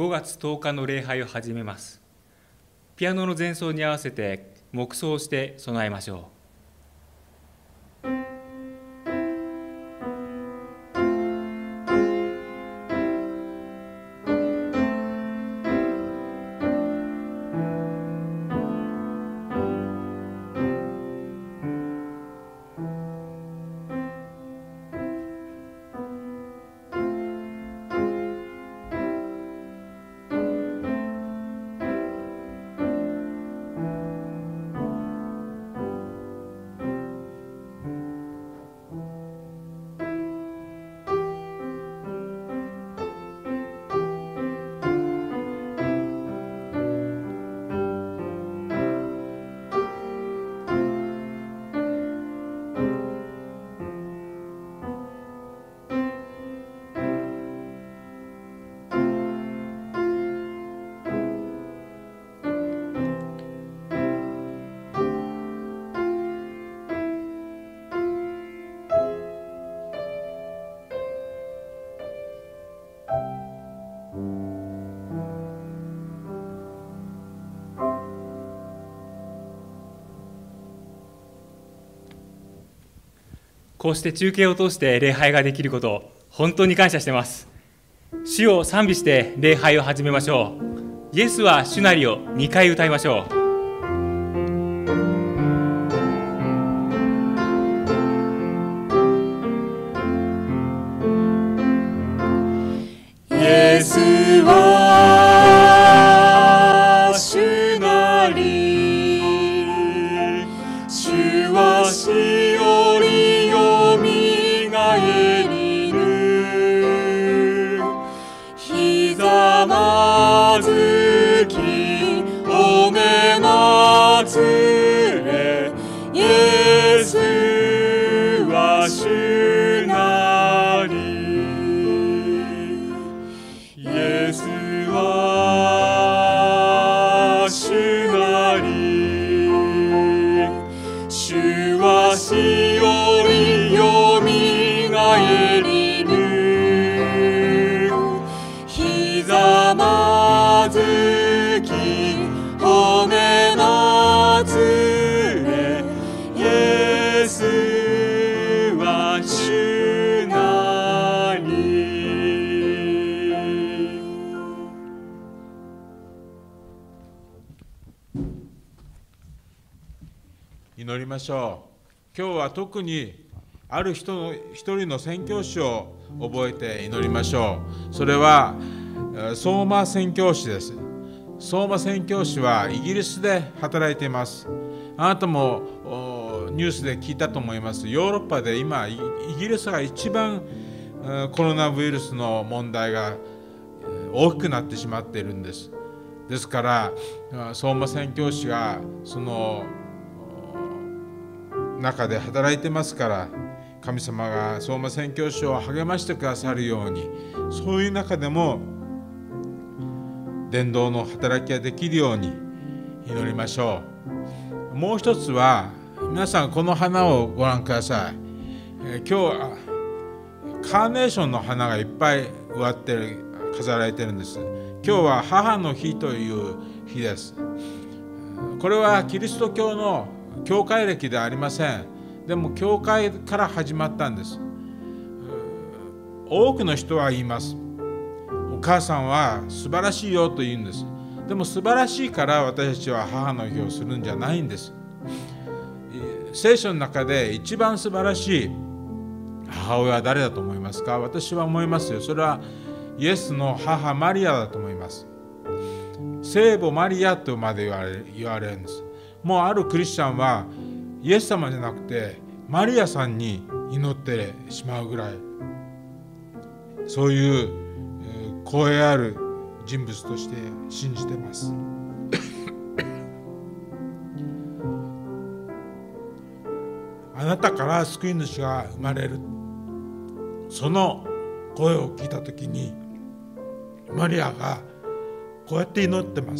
5月10日の礼拝を始めます。ピアノの前奏に合わせて黙想して備えましょう。こうして中継を通して礼拝ができることを本当に感謝しています。主を賛美して礼拝を始めましょう。イエスは主なりを2回歌いましょう。 イエスは主なり、主は死よりよみがえりぬ。ひざまずきおめまつれ、イエスは主なり。イエスは主なり、主は死よりよみがえりぬ。ひざまずき褒めまつれ、イエスは主なり。 祈りましょう。今日は特にある一人の宣教師を覚えて祈りましょう。それは相馬宣教師です。相馬宣教師はイギリスで働いています。あなたもニュースで聞いたと思います。ヨーロッパで今イギリスが一番コロナウイルスの問題が大きくなってしまっているんです。ですから相馬宣教師がその中で働いてますから、神様が相馬宣教師を励ましてくださるように、そういう中でも伝道の働きができるように祈りましょう。もう一つは、皆さんこの花をご覧ください。今日はカーネーションの花がいっぱい植わってる、飾られてるんです。今日は母の日という日です。これはキリスト教の教会歴ではありません。でも教会から始まったんです。多くの人は言います。お母さんは素晴らしいよと言うんです。でも素晴らしいから私たちは母の日をするんじゃないんです。聖書の中で一番素晴らしい母親は誰だと思いますか？私は思いますよ。それはイエスの母マリアだと思います。聖母マリアとまで言われるんです。もうあるクリスチャンはイエス様じゃなくてマリアさんに祈ってしまうぐらい、そういう光栄ある人物として信じています。あなたから救い主が生まれる、その声を聞いたときにマリアがこうやって祈ってます。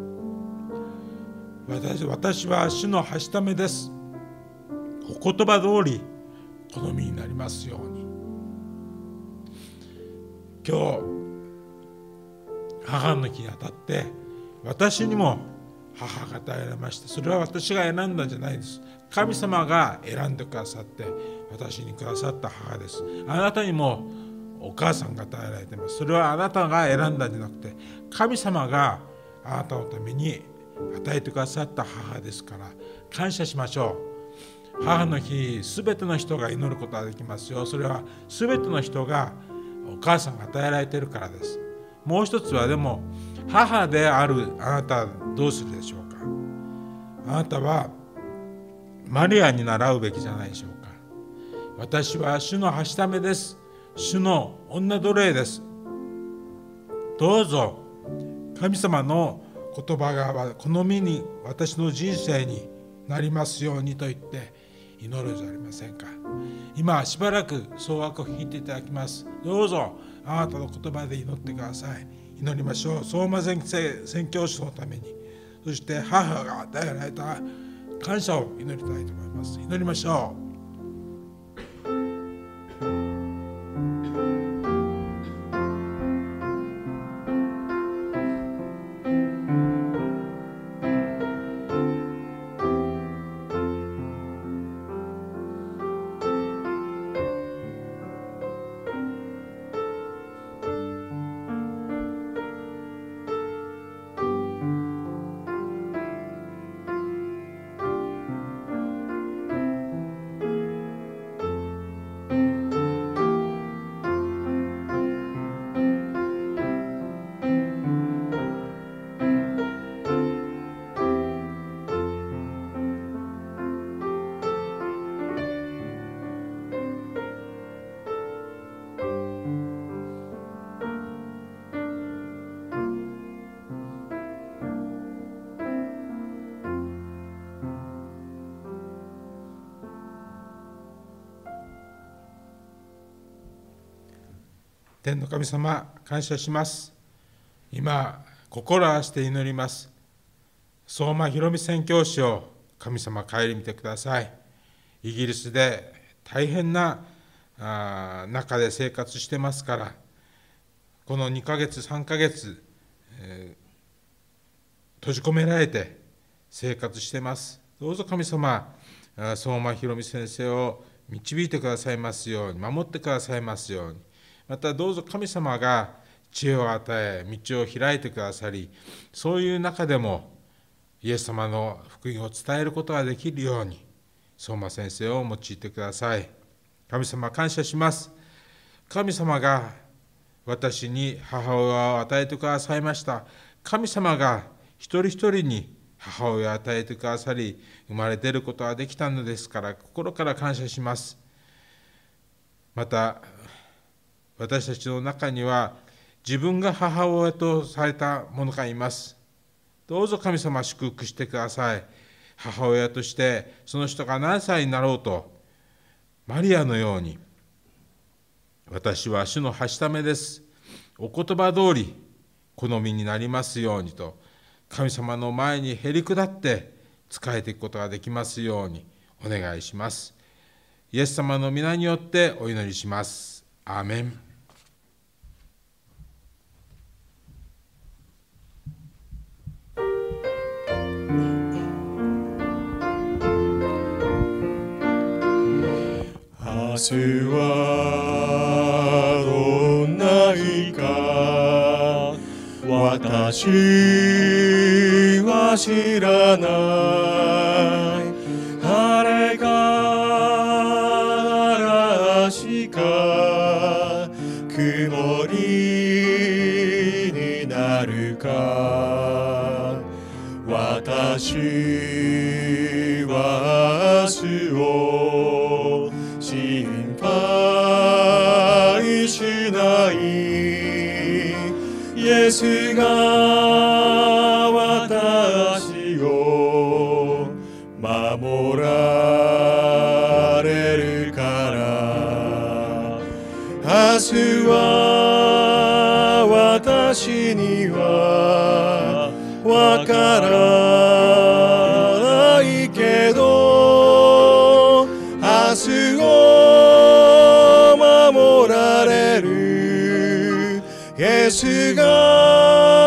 私は主のはしためです。お言葉通り好みになりますように。今日母の日にあたって私にも母が与えられました。それは私が選んだんじゃないです。神様が選んでくださって私にくださった母です。あなたにもお母さんが与えられています。それはあなたが選んだんじゃなくて神様があなたのために与えてくださった母ですから感謝しましょう。母の日、すべての人が祈ることができますよ。それはすべての人がお母さんが与えられているからです。もう一つはでも母であるあなたはどうするでしょうか。あなたはマリアに習うべきじゃないでしょうか。私は主のはしためです。主の女奴隷です。どうぞ神様の言葉が好みに私の人生になりますようにと言って祈るじゃありませんか。今しばらく総枠を弾いていただきます。どうぞあなたの言葉で祈ってください。祈りましょう。相馬宣教師のために、そして母が与えられた感謝を祈りたいと思います。祈りましょう。天の神様、感謝します。今、心を合わせて祈ります。相馬ひろみ宣教師を神様、顧みてください。イギリスで大変な中で生活してますから、この2ヶ月、3ヶ月、閉じ込められて生活してます。どうぞ神様、相馬ひろみ先生を導いてくださいますように、守ってくださいますように。またどうぞ神様が知恵を与え、道を開いてくださり、そういう中でもイエス様の福音を伝えることができるように、相馬先生を用いてください。神様、感謝します。神様が私に母親を与えてくださいました。神様が一人一人に母親を与えてくださり、生まれ出ることができたのですから、心から感謝します。また私たちの中には自分が母親とされた者がいます。どうぞ神様、祝福してください。母親としてその人が何歳になろうと、マリアのように、私は主のはしためです、お言葉通り好みになりますようにと、神様の前にへり下って仕えていくことができますようにお願いします。イエス様の皆によってお祈りします。アーメン。 明日はどんな日か私は知らない。晴れか嵐か曇りになるか、私は明日を心配しない。イエスが私を守られるから。明日は私にはわからないけど、明日を守られるイエスが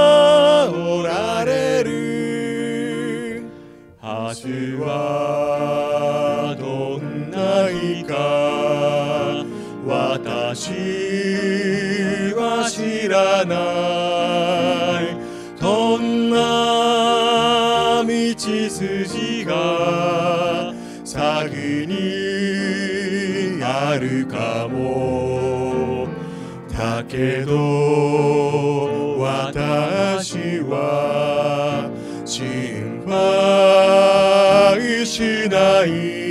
はどんないか私は知らない。どんな道筋が先にあるかも。だけど私は心配しない。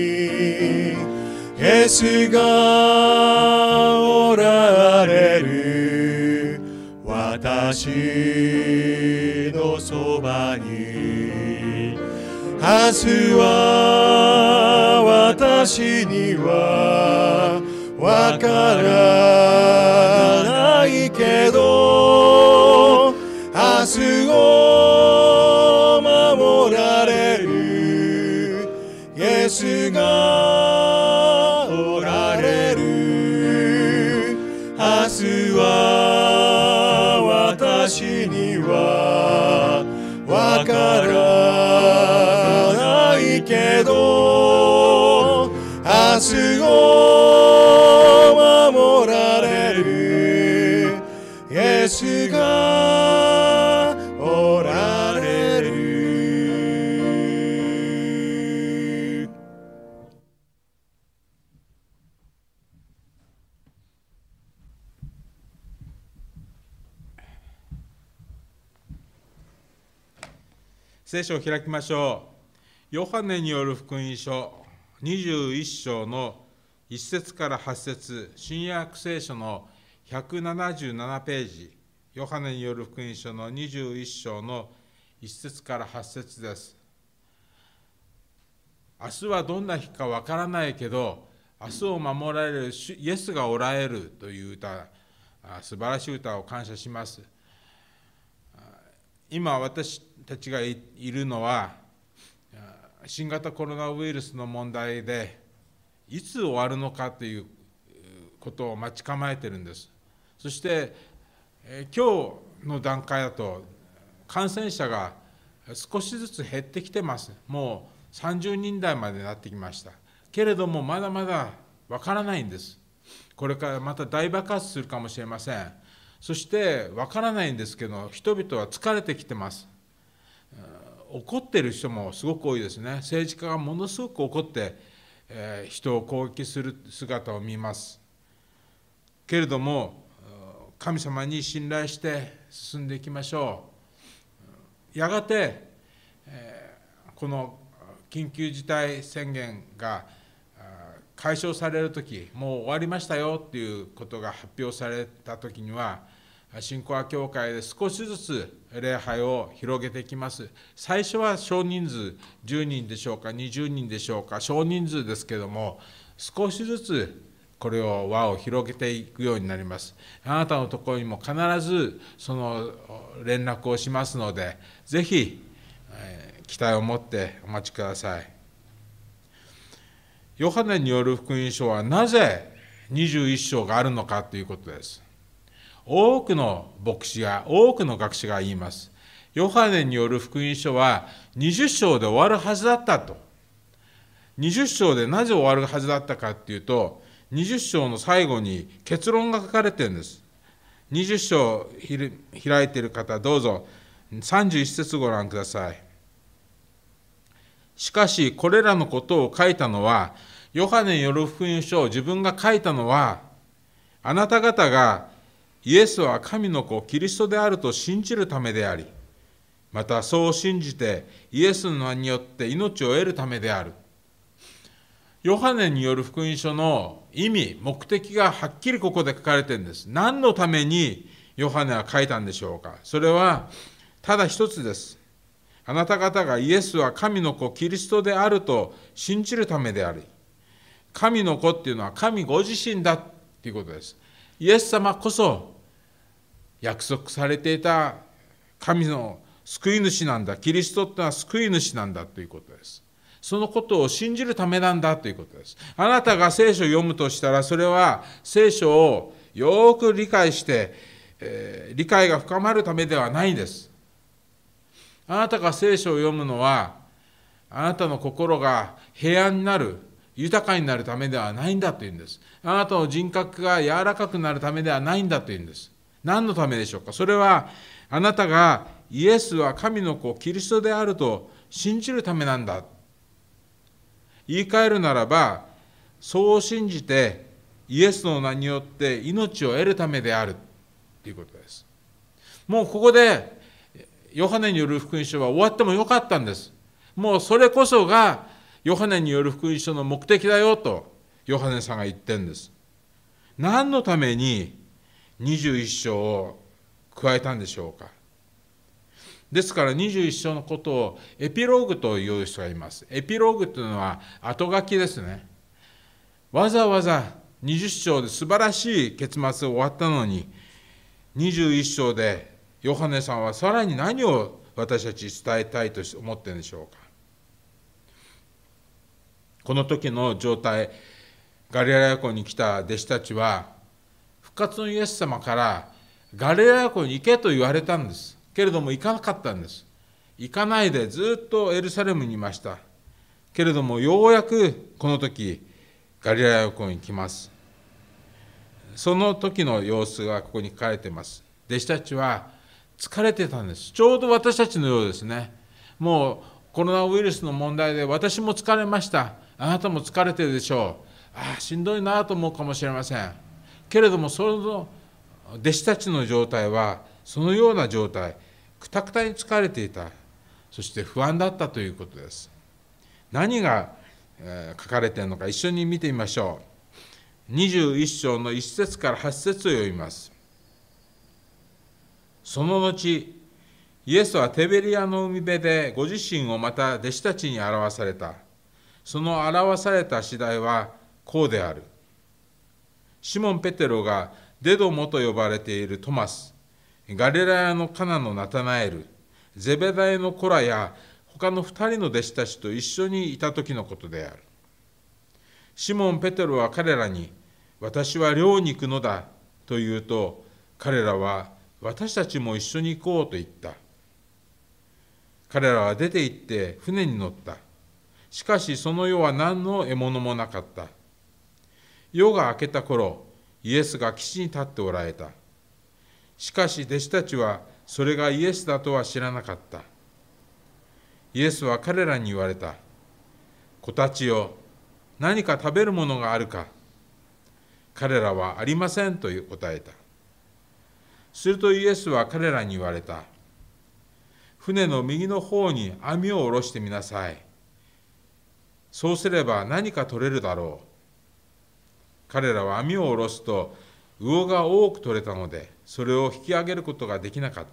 イエスがおられる。私のそばに。明日は私にはわからないけど、明日を守られるイエスがおられる。明日は私にはわからないけど、明日を守られるイエスがおられる。 聖書を開きましょう。ヨハネによる福音書21章の1節から8節、新約聖書の177ページ、ヨハネによる福音書の21章の1節から8節です。明日はどんな日かわからないけど、明日を守られるイエスがおられるという歌、素晴らしい歌を感謝します。今私たちがいるのは新型コロナウイルスの問題でいつ終わるのかということを待ち構えているんです。そして今日の段階だと感染者が少しずつ減ってきてます。もう30人台までなってきました。けれどもまだまだわからないんです。これからまた大爆発するかもしれません。そしてわからないんですけど、人々は疲れてきてます。怒っている人もすごく多いですね。政治家がものすごく怒って、人を攻撃する姿を見ます。けれども神様に信頼して進んでいきましょう。やがて、この緊急事態宣言が解消されるとき、もう終わりましたよということが発表されたときには、新コア教会で少しずつ礼拝を広げていきます。最初は少人数、10人でしょうか、20人でしょうか、少人数ですけども、少しずつこれを輪を広げていくようになります。あなたのところにも必ずその連絡をしますので、ぜひ期待を持ってお待ちください。ヨハネによる福音書はなぜ21章があるのかということです。多くの牧師が、多くの学者が言います。ヨハネによる福音書は20章で終わるはずだったと。20章でなぜ終わるはずだったかというと、20章の最後に結論が書かれているんです。20章開いている方、どうぞ31節ご覧ください。しかしこれらのことを書いたのは、ヨハネによる福音書を自分が書いたのは、あなた方がイエスは神の子キリストであると信じるためであり、またそう信じてイエスの名によって命を得るためである。ヨハネによる福音書の意味、目的がはっきりここで書かれているんです。何のためにヨハネは書いたんでしょうか。それはただ一つです。あなた方がイエスは神の子キリストであると信じるためであり、神の子っていうのは神ご自身だっていうことです。イエス様こそ約束されていた神の救い主なんだ。キリストってのは救い主なんだということです。そのことを信じるためなんだということです。あなたが聖書を読むとしたら、それは聖書をよく理解して、理解が深まるためではないんです。あなたが聖書を読むのは、 あなたの心が平安になる、豊かになるためではないんだというんです。あなたの人格が柔らかくなるためではないんだというんです。何のためでしょうか。それはあなたがイエスは神の子キリストであると信じるためなんだ。言い換えるならば、そう信じてイエスの名によって命を得るためであるということです。もうここでヨハネによる福音書は終わってもよかったんです。もうそれこそがヨハネによる福音書の目的だよとヨハネさんが言ってるんです。何のために21章を加えたんでしょうか。ですから21章のことをエピローグという人がいます。エピローグというのは後書きですね。わざわざ20章で素晴らしい結末終わったのに、21章でヨハネさんはさらに何を私たち伝えたいと思っているんでしょうか。この時の状態、ガリラヤ湖に来た弟子たちは復活のイエス様からガリラヤ湖に行けと言われたんです。けれども行かなかったんです。行かないでずっとエルサレムにいました。けれどもようやくこの時ガリラヤ湖に来ます。その時の様子がここに書かれています。弟子たちは疲れてたんです。ちょうど私たちのようですね。もうコロナウイルスの問題で私も疲れました。あなたも疲れてるでしょう。しんどいなと思うかもしれません。けれどもその弟子たちの状態はそのような状態、くたくたに疲れていた、そして不安だったということです。何が書かれているのか一緒に見てみましょう。21章の1節から8節を読みます。その後、イエスはテベリアの海辺でご自身をまた弟子たちに表された。その表された次第はこうである。シモン・ペテロがデドモと呼ばれているトマス、ガリラヤのカナのナタナエル、ゼベダイのコラや他の2人の弟子たちと一緒にいた時のことである。シモン・ペテロは彼らに、私は漁に行くのだと言うと、彼らは私たちも一緒に行こうと言った。彼らは出て行って船に乗った。しかしその夜は何の獲物もなかった。夜が明けた頃、イエスが岸に立っておられた。しかし弟子たちはそれがイエスだとは知らなかった。イエスは彼らに言われた。子たちよ、何か食べるものがあるか。彼らはありませんと答えた。するとイエスは彼らに言われた。船の右の方に網を下ろしてみなさい。そうすれば何か取れるだろう。彼らは網を下ろすと魚が多く取れたので、それを引き上げることができなかった。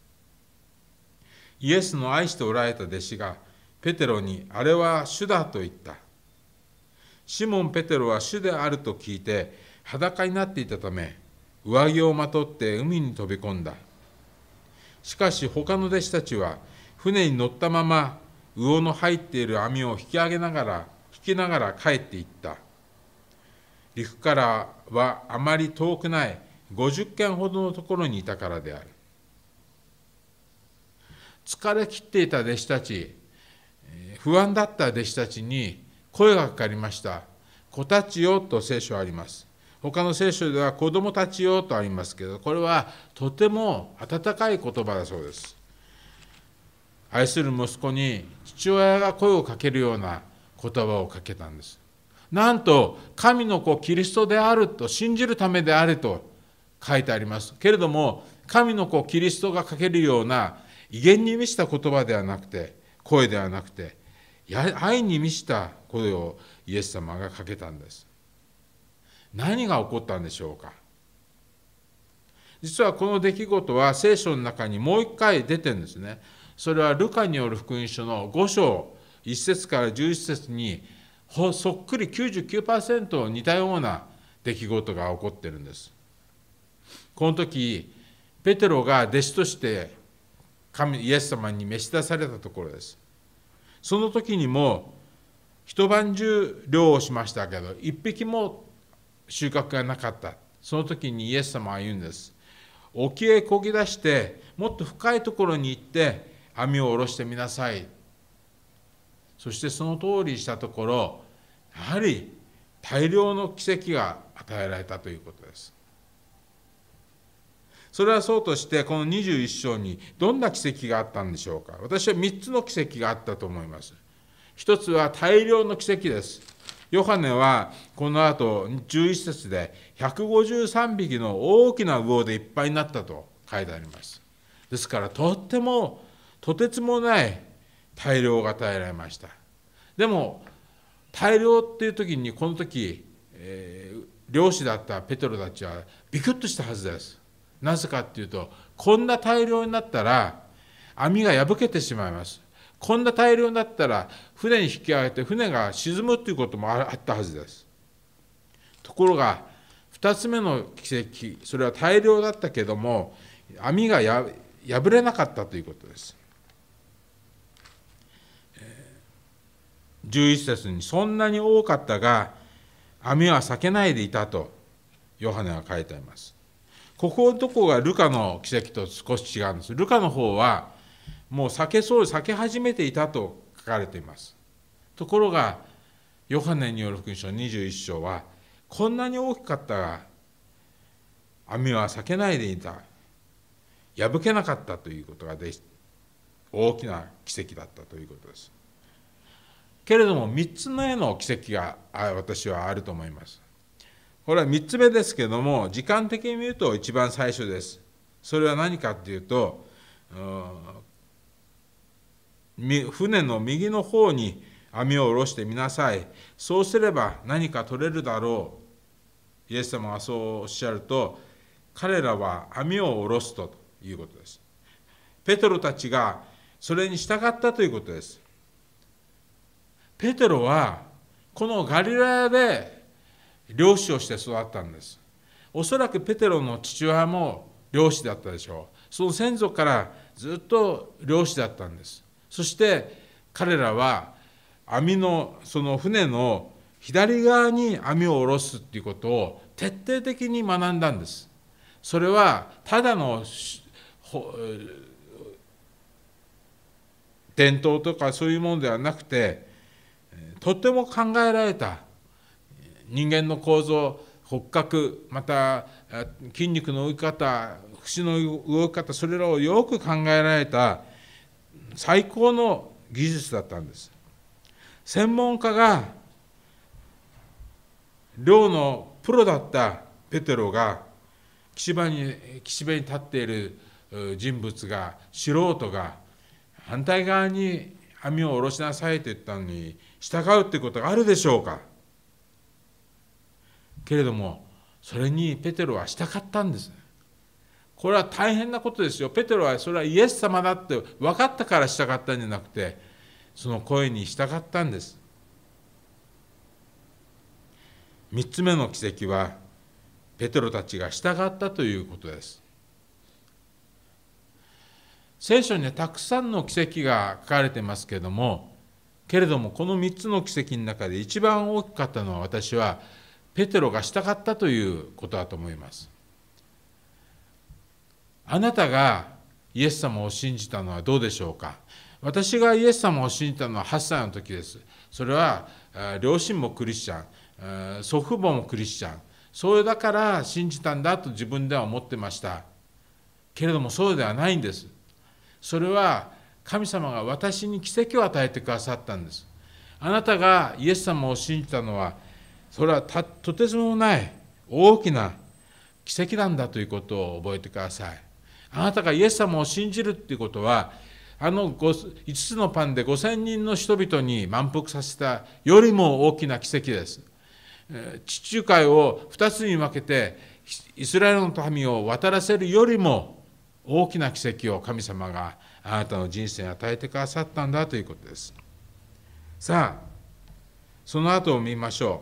イエスの愛しておられた弟子がペテロに、あれは主だと言った。シモン・ペテロは主であると聞いて裸になっていたため、上着をまとって海に飛び込んだ。しかし他の弟子たちは船に乗ったまま魚の入っている網を引きながら帰っていった。陸からはあまり遠くない50軒ほどのところにいたからである。疲れ切っていた弟子たち、不安だった弟子たちに声がかかりました。子たちよと聖書はあります。他の聖書では子供たちよとありますけど、これはとても温かい言葉だそうです。愛する息子に父親が声をかけるような言葉をかけたんです。なんと神の子キリストであると信じるためであると書いてありますけれども、神の子キリストがかけるような威厳に満ちた言葉ではなくて、声ではなくて、愛に満ちた声をイエス様がかけたんです。何が起こったんでしょうか。実はこの出来事は聖書の中にもう一回出てるんですね。それはルカによる福音書の5章1節から11節にそっくり 99% 似たような出来事が起こってるんです。この時ペテロが弟子としてイエス様に召し出されたところです。その時にも一晩中漁をしましたけど一匹も収穫がなかった。その時にイエス様は言うんです。沖へ漕ぎ出してもっと深いところに行って網を下ろしてみなさい。 そしてその通りしたところ、やはり大量の奇跡が与えられたということです。それはそうとして、この21章にどんな奇跡があったんでしょうか。私は3つの奇跡があったと思います。一つは大量の奇跡です。ヨハネはこの後11節で153匹の大きな魚でいっぱいになったと書いてあります。ですからとてつもない大量が与えられました。でも大量っていう時に、この時、漁師だったペテロたちはビクッとしたはずです。なぜかっていうと、こんな大量になったら網が破けてしまいます。こんな大量になったら船に引き上げて船が沈むということもあったはずです。ところが2つ目の奇跡、それは大量だったけども網が破れなかったということです。11節に、そんなに多かったが網は裂けないでいたとヨハネは書いてあります。ここのところがルカの奇跡と少し違うんです。ルカの方はもう裂け始めていたと書かれています。ところがヨハネによる福音書21章は、こんなに大きかったが網は裂けないでいた、破けなかったということが大きな奇跡だったということです。けれども3つ目の奇跡が私はあると思います。これは3つ目ですけれども、時間的に見ると一番最初です。それは何かというと、船の右の方に網を下ろしてみなさい。そうすれば何か取れるだろう。イエス様がそうおっしゃると、彼らは網を下ろすということです。ペテロたちがそれに従ったということです。ペテロはこのガリラヤで漁師をして育ったんです。おそらくペテロの父親も漁師だったでしょう。その先祖からずっと漁師だったんです。そして彼らはその船の左側に網を下ろすということを徹底的に学んだんです。それはただの伝統とかそういうものではなくて、とても考えられた人間の構造、骨格、また筋肉の動き方、節の動き方、それらをよく考えられた最高の技術だったんです。専門家が漁のプロだったペテロが岸辺に立っている人物が、素人が反対側に網を下ろしなさいと言ったのに従うということがあるでしょうか。けれどもそれにペテロは従ったんです。これは大変なことですよ。ペテロはそれはイエス様だって分かったから従ったんじゃなくて、その声に従ったんです。3つ目の奇跡はペテロたちが従ったということです。聖書にはたくさんの奇跡が書かれていますけれども、この3つの奇跡の中で一番大きかったのは、私はペテロが従ったということだと思います。あなたがイエス様を信じたのはどうでしょうか。私がイエス様を信じたのは8歳の時です。それは両親もクリスチャン、祖父母もクリスチャン、それだから信じたんだと自分では思ってました。けれどもそうではないんです。それは神様が私に奇跡を与えてくださったんです。あなたがイエス様を信じたのは、それはとてつもない大きな奇跡なんだということを覚えてください。あなたがイエス様を信じるということは、5つのパンで5000人の人々に満腹させたよりも大きな奇跡です。地中海を2つに分けてイスラエルの民を渡らせるよりも大きな奇跡を神様があなたの人生に与えてくださったんだということです。さあ、その後を見ましょ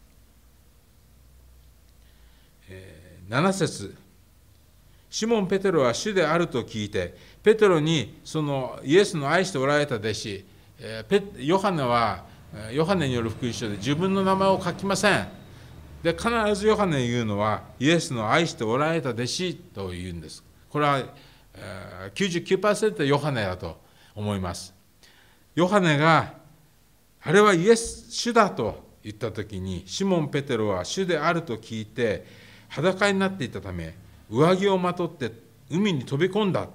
う。7節、シモン・ペテロは主であると聞いて、ペテロにそのイエスの愛しておられた弟子、ヨハネによる福音書で自分の名前を書きません。で、必ずヨハネが言うのは、イエスの愛しておられた弟子と言うんです。これは 99% ヨハネだと思います。ヨハネがあれはイエス主だと言ったときに、シモン・ペテロは主であると聞いて裸になっていたため、上着をまとって海に飛び込んだ。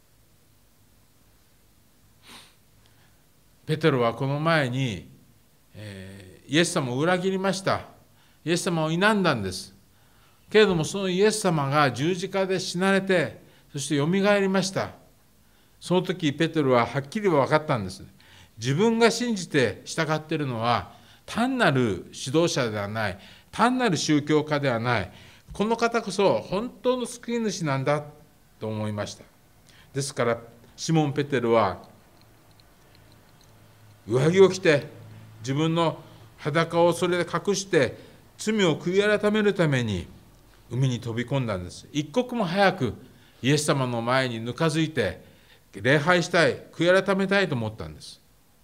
ペテロはこの前に、イエス様を裏切りました。イエス様を否んだんです。けれどもそのイエス様が十字架で死なれて、そしてよみがえりました。その時ペテロははっきり分かったんです。自分が信じて従っているのは単なる指導者ではない、単なる宗教家ではない、この方こそ本当の救い主なんだと思いました。ですからシモン・ペテロは上着を着て自分の裸をそれで隠して罪を悔い改めるために海に飛び込んだんです。一刻も早くイエス様の前にぬかづいて礼拝したい、悔い改めたいと思ったんです。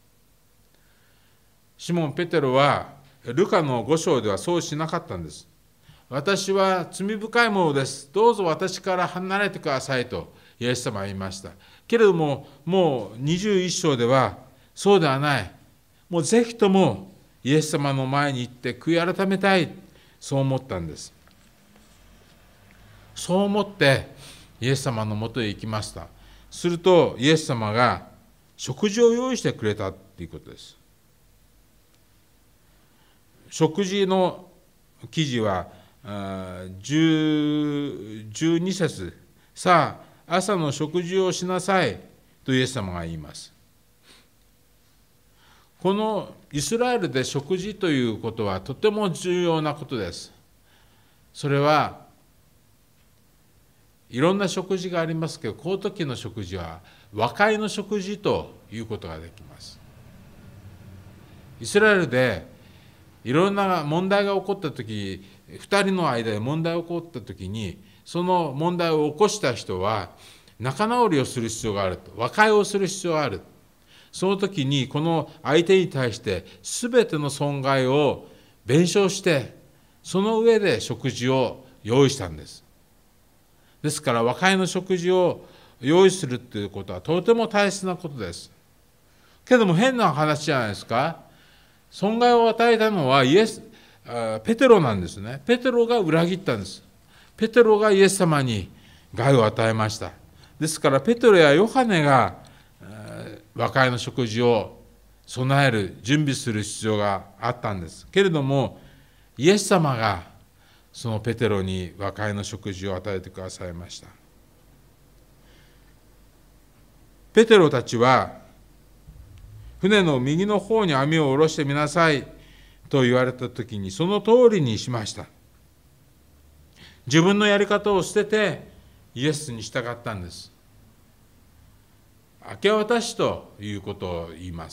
シモン・ペテロはルカの5章ではそうしなかったんです。私は罪深いものです。どうぞ私から離れてくださいとイエス様は言いました。けれども、もう21章ではそうではない。もうぜひともイエス様の前に行って悔い改めたい。そう思ったんです。そう思ってイエス様のもとへ行きました。するとイエス様が食事を用意してくれたということです。食事の記事は12節、さあ朝の食事をしなさいとイエス様が言います。このイスラエルで食事ということはとても重要なことです。それはいろんな食事がありますけど、この時の食事は和解の食事ということができます。イスラエルでいろんな問題が起こった時、2人の間で問題が起こった時に、その問題を起こした人は仲直りをする必要があると、和解をする必要がある。その時にこの相手に対して全ての損害を弁償して、その上で食事を用意したんです。ですから和解の食事を用意するということはとても大切なことです。けども変な話じゃないですか。損害を与えたのはペテロなんですね。ペテロが裏切ったんです。ペテロがイエス様に害を与えました。ですからペテロやヨハネが和解の食事を備える、準備する必要があったんです。けれどもイエス様がそのペテロに和解の食事を与えてくださいました。ペテロたちは船の右の方に網を下ろしてみなさいと言われたときにその通りにしました。自分のやり方を捨ててイエスに従ったんです。明け渡しということを言います。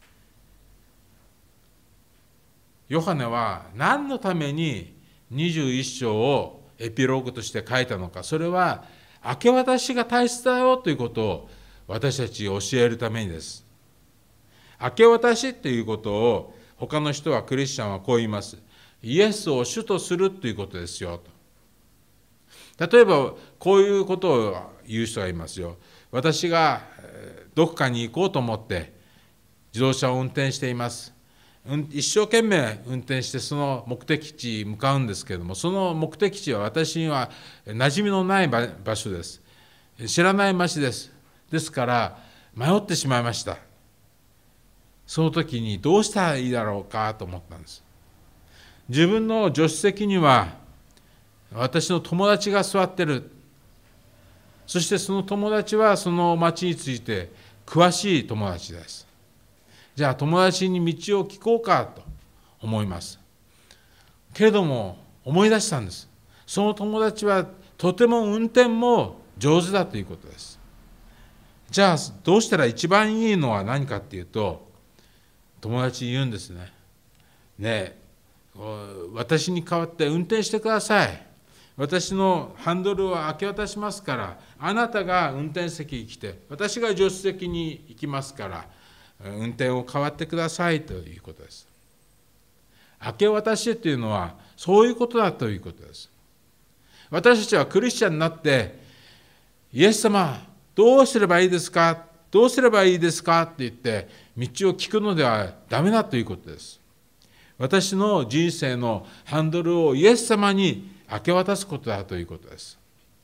ヨハネは何のために21章をエピローグとして書いたのか。それは明け渡しが大切だよということを私たちに教えるためにです。明け渡しということを他の人は、クリスチャンはこう言います。イエスを主とするということですよと。例えばこういうことを言う人がいますよ。私がどこかに行こうと思って自動車を運転しています。一生懸命運転してその目的地に向かうんですけれども、その目的地は私には馴染みのない場所です。知らない町です。ですから迷ってしまいました。その時にどうしたらいいだろうかと思ったんです。自分の助手席には私の友達が座ってる。そしてその友達はその町について詳しい友達です。じゃあ友達に道を聞こうかと思います。けれども思い出したんです。その友達はとても運転も上手だということです。じゃあどうしたら一番いいのは何かっていうと、友達に言うんですね。ねえ、私に代わって運転してください。私のハンドルを明け渡しますから、あなたが運転席に来て、私が助手席に行きますから、運転を代わってくださいということです。明け渡しというのはそういうことだということです。私たちはクリスチャンになって、イエス様どうすればいいですか、どうすればいいですかって言って道を聞くのではダメだということです。私の人生のハンドルをイエス様に明け渡すことだということです。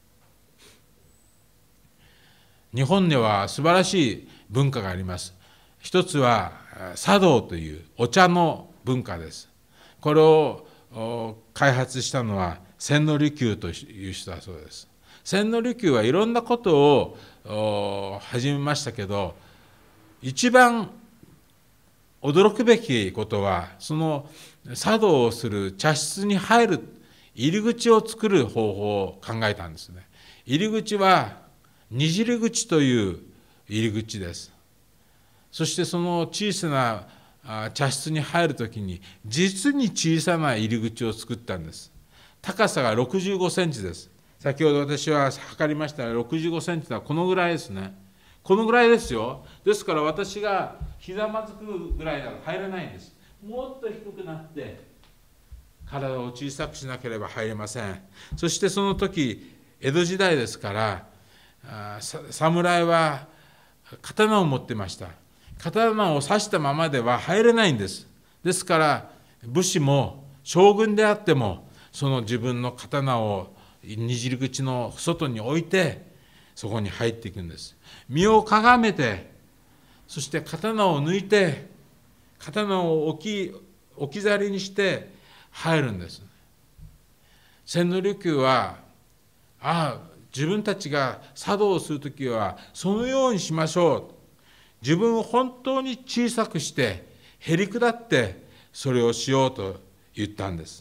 日本では素晴らしい文化があります。一つは茶道というお茶の文化です。これを開発したのは千利休という人だそうです。千利休はいろんなことを始めましたけど、一番驚くべきことは、その茶道をする茶室に入る入り口を作る方法を考えたんですね。入り口はにじり口という入り口です。そしてその小さな茶室に入るときに実に小さな入り口を作ったんです。高さが65センチです。先ほど私は測りましたが、65センチはこのぐらいですね。このぐらいですよ。ですから私がひざまずくぐらいなら入れないんです。もっと低くなって体を小さくしなければ入れません。そしてその時江戸時代ですから、侍は刀を持ってました。刀を刺したままでは入れないんです。ですから武士も将軍であっても、その自分の刀をにじり口の外に置いてそこに入っていくんです。身をかがめて、そして刀を抜いて、刀を置き去りにして入るんです。千利休は自分たちが茶道をするときはそのようにしましょう。自分を本当に小さくしてへりくだってそれをしようと言ったんです。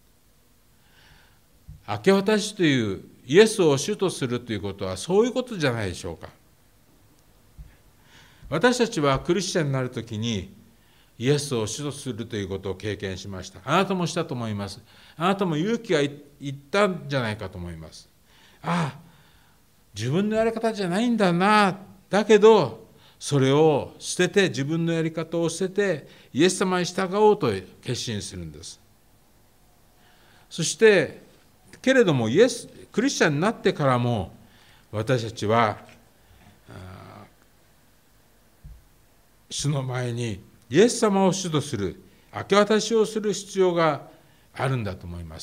明け渡しというイエスを主とするということはそういうことじゃないでしょうか。私たちはクリスチャンになるときにイエスを主とするということを経験しました。あなたもしたと思います。あなたも勇気がいったんじゃないかと思います。自分のやり方じゃないんだな。だけどそれを捨てて、自分のやり方を捨ててイエス様に従おうと決心するんです。そしてけれどもクリスチャンになってからも私たちは主の前にイエス様を主とする明け渡しをする必要があるんだと思います。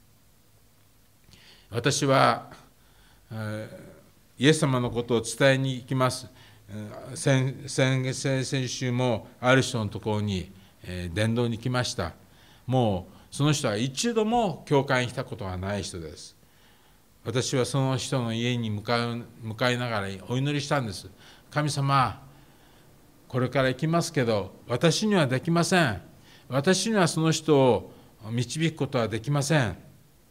私はイエス様のことを伝えに行きます。先週もある人のところに伝道に来ました。もうその人は一度も教会に来たことがない人です。私はその人の家に向かいながらお祈りしたんです。神様、これから行きますけど私にはできません。私にはその人を導くことはできません。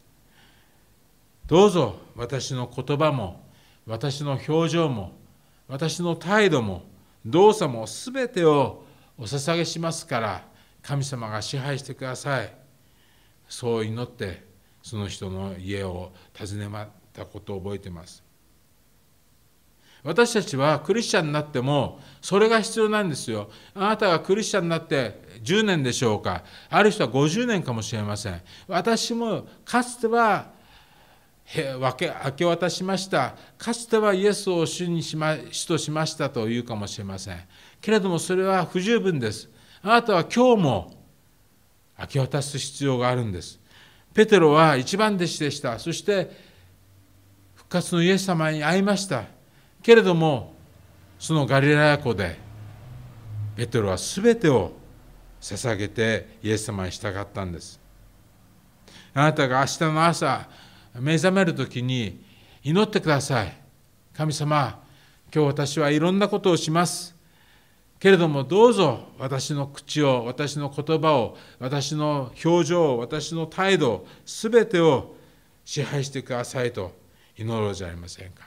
どうぞ私の言葉も私の表情も私の態度も動作もすべてをお捧げしますから、神様が支配してください。そう祈ってその人の家を訪ねたことを覚えています。私たちはクリスチャンになってもそれが必要なんですよ。あなたがクリスチャンになって10年でしょうか、ある人は50年かもしれません。私もかつては明け渡しました。かつてはイエスを主としましたと言うかもしれません。けれどもそれは不十分です。あなたは今日も明け渡す必要があるんです。ペテロは一番弟子でした。そして復活のイエス様に会いました。けれどもそのガリラヤ湖でペテロはすべてを捧げてイエス様に従ったんです。あなたが明日の朝目覚めるときに祈ってください。神様、今日私はいろんなことをします。けれどもどうぞ私の口を、私の言葉を、私の表情を、私の態度を、すべてを支配してくださいと祈ろうじゃありませんか。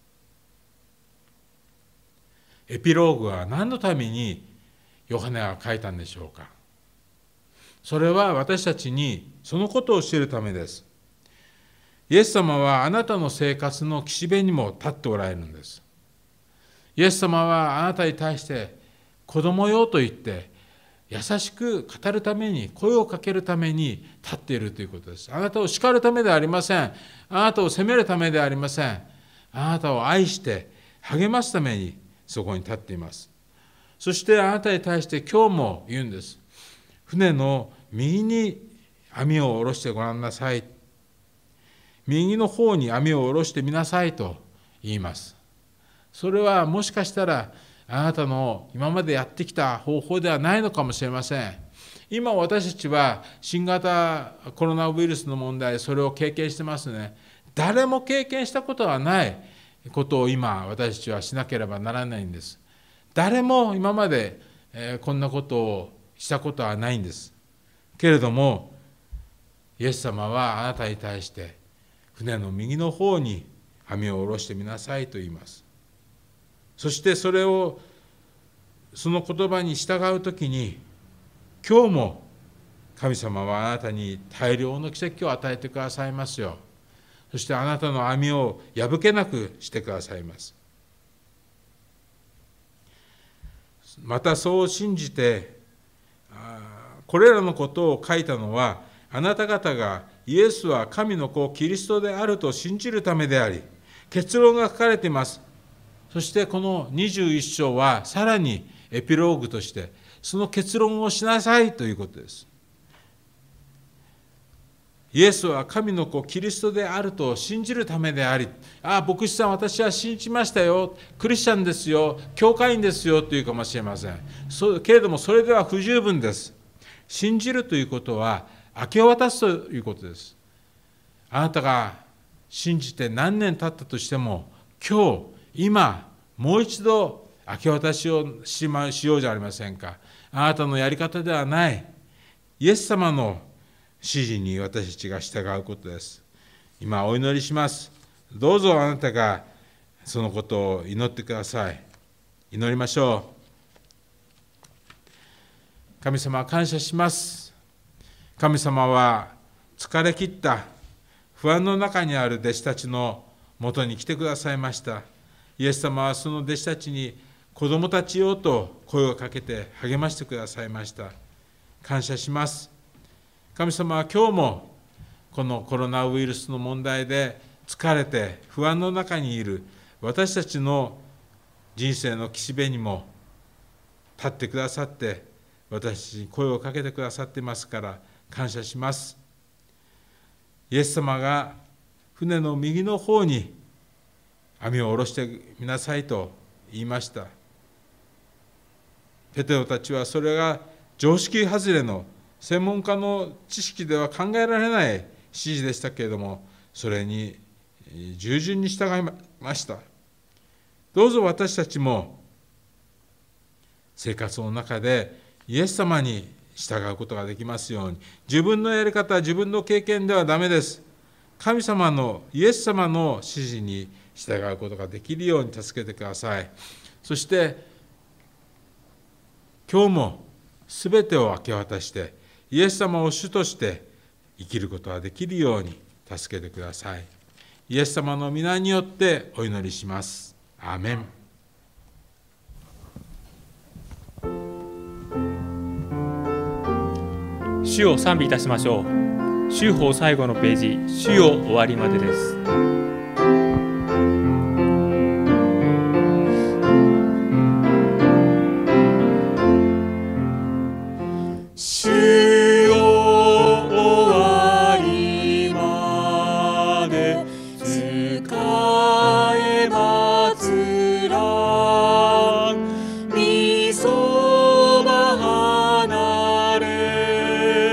エピローグは何のためにヨハネが書いたんでしょうか。それは私たちにそのことを知るためです。イエス様はあなたの生活の岸辺にも立っておられるんです。イエス様はあなたに対して子供よと言って優しく語るために、声をかけるために立っているということです。あなたを叱るためではありません。あなたを責めるためではありません。あなたを愛して励ますためにそこに立っています。 そしてあなたに対して今日も言うんです。船の右に網を下ろしてごらんなさい。右の方に網を下ろしてみなさいと言います。それはもしかしたらあなたの今までやってきた方法ではないのかもしれません。今私たちは新型コロナウイルスの問題、それを経験してますね。誰も経験したことはないことを今私たちはしなければならないんです。誰も今までこんなことをしたことはないんです。けれどもイエス様はあなたに対して船の右の方に網を下ろしてみなさいと言います。そしてその言葉に従うときに、今日も神様はあなたに大量の奇跡を与えてくださいますよ。そしてあなたの網を破けなくしてくださいます。またそう信じて、これらのことを書いたのは、あなた方がイエスは神の子キリストであると信じるためであり、結論が書かれています。そしてこの21章はさらにエピローグとしてその結論をしなさいということです。イエスは神の子キリストであると信じるためであり、牧師さん私は信じましたよ、クリスチャンですよ、教会員ですよというかもしれません。けれどもそれでは不十分です。信じるということは明け渡すということです。あなたが信じて何年経ったとしても、今もう一度明け渡しをしようじゃありませんか。あなたのやり方ではない、イエス様の指示に私たちが従うことです。今お祈りします。どうぞあなたがそのことを祈ってください。祈りましょう。神様感謝します。神様は疲れ切った不安の中にある弟子たちのもとに来てくださいました。イエス様はその弟子たちに子供たちよと声をかけて励ましてくださいました。感謝します。神様は今日もこのコロナウイルスの問題で疲れて不安の中にいる私たちの人生の岸辺にも立ってくださって、私たちに声をかけてくださってますから感謝します。イエス様が船の右の方に網を下ろしてみなさいと言いました。ペテロたちはそれが常識外れの専門家の知識では考えられない指示でしたけれども、それに従順に従いました。どうぞ私たちも生活の中でイエス様に従うことができますように。自分のやり方、自分の経験ではダメです。神様のイエス様の指示に従うことができるように助けてください。そして今日もすべてを明け渡してイエス様を主として生きることができるように助けてください。イエス様の皆によってお祈りします。アーメン。 主を賛美いたしましょう。修法最後のページ、主よ終わりまでです。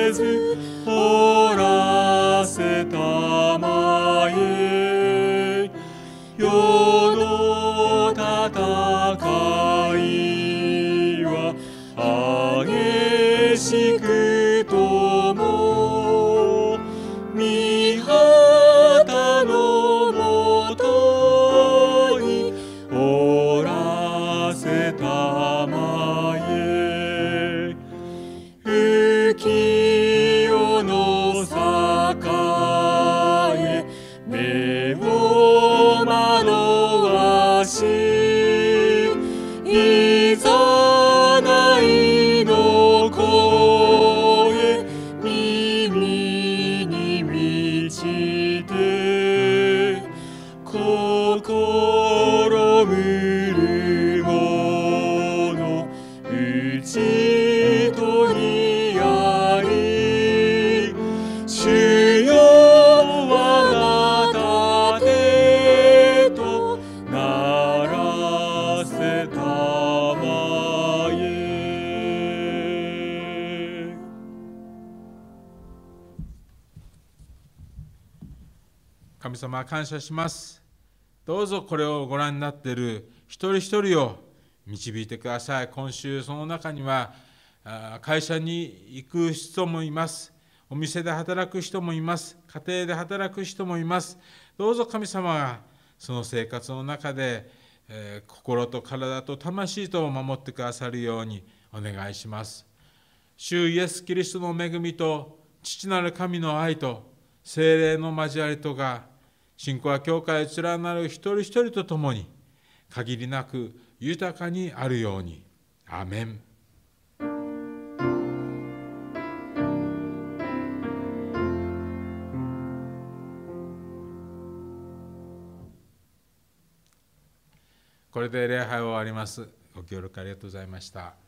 おらせたまえ神様感謝します。どうぞこれをご覧になっている一人一人を導いてください。今週その中には会社に行く人もいます。お店で働く人もいます。家庭で働く人もいます。どうぞ神様がその生活の中で、心と体と魂と守ってくださるようにお願いします。主イエス・キリストの恵みと父なる神の愛と聖霊の交わりとが信仰は教会を連なる一人一人とともに限りなく豊かにあるように。アーメン。これで礼拝を終わります。ご協力ありがとうございました。